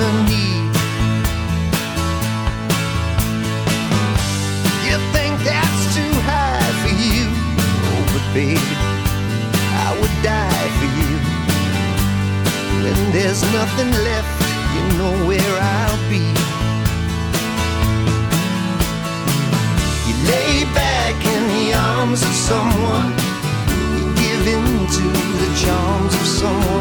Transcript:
gonna need. You think that's too high for you? Oh, but baby, I would die for you. When there's nothing left, you know where I'll be. You lay back in the arms of someone, you give in to the charms of someone